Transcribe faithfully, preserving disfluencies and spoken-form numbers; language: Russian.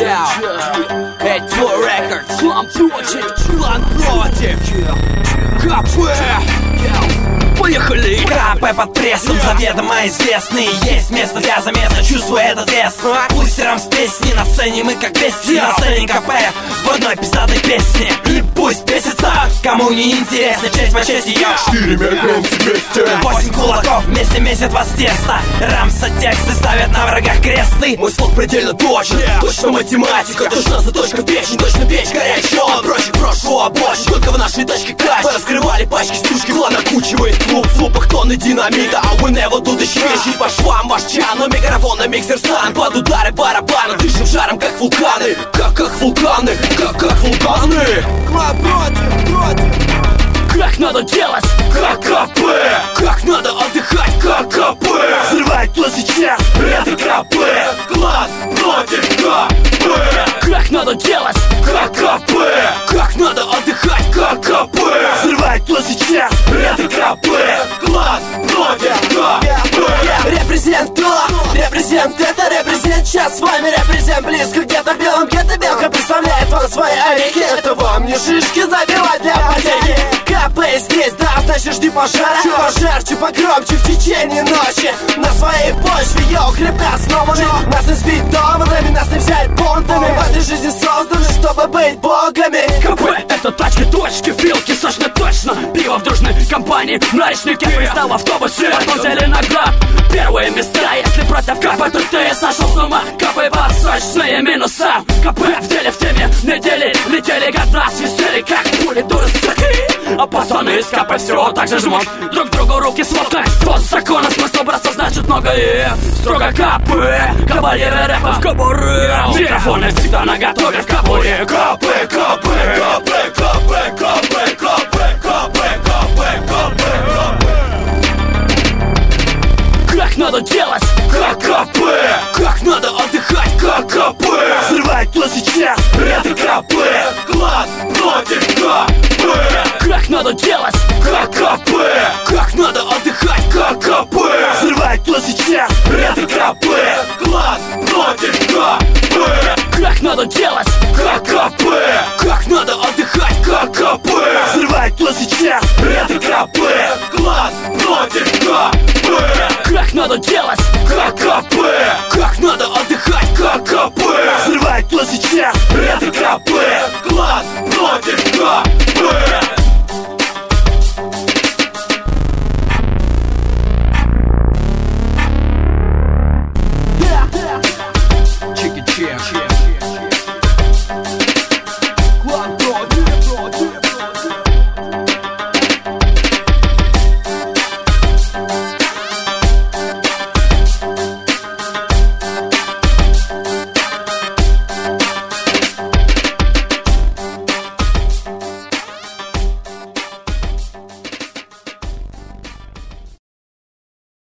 Эдио Рекордс, план против, план против, КП. Поехали! КП под прессом, заведомо известный. Есть место для замеса, чувствую этот вес. Пусть рам с песни, на сцене мы как бести. На сцене КП в одной пиздатой песне. И пусть бесится, кому не интересно, честь по честь ее. Четыре мерканцы вместе. Восемь кулаков вместе месяц вас теста. Рамса тексты ставят на врагах кресты. Мой слог предельно точен, yeah. Точно математика, точно заточка печень, точно печь горячая. Он проще прошлого обочи, только в нашей тачке кач. Раскрывали пачки, стучки, клан окучивает клуб. В лупах тонны динамита, а we never do the shit. По швам ваш чан, у микрофона миксер стан. Под удары барабана, дышим жаром как вулканы. Как как вулканы, как как вулканы. Клаб против, против. Как надо делать, как КП. Как надо отдыхать, как КП. Взрывает кто сейчас, это КП. Класс против КП. Как надо делать, как КП. Как надо отдыхать, как КП. Взрывает кто сейчас, это КП. Класс против КП. Репрезент то, репрезент это, репрезент сейчас с вами, репрезент близко где-то в белом, где-то белка представляет вам свои орехи. Это вам не шишки забивать для потехи. КП здесь, да, значит жди пожара. Чуть пожарче, погромче в течение ночи. На своей почве, йоу, хребта основаны. Нас не сбить доводами, нас не взять понтами. В этой жизни созданы, чтобы быть богами. КП это тачки, точки, филки, сочно точно. Пиво в дружной компании, мрачники. Пристал в автобусе, относили наград. Первые места, если против КП, то ты сошел с ума. КП подсочные минуса. КП в деле, в теме недели. Летели года, свистели, как пули дурацкие. А пацаны из КП все так же жмут друг другу руки сводкой. Вот закона смысл браться значит много и строго КП. Кавалеры рэпа в кобуре. Микрофоны всегда наготове в кобуре. КП, КП, КП, КП, КП, КП, КП, КП, КП. Как надо делать, как КП. Как надо отдыхать, как КП. Взрывает кто сейчас, это КП. Класс против КП. Как надо делать, как КП. Как надо отдыхать, как КП. Взрывает кто сейчас, это КП. Класс против КП. Как надо делать, как КП. Как надо отдыхать, как КП. Взрывает кто сейчас, это КП. Класс против КП. Как надо делать, как КП.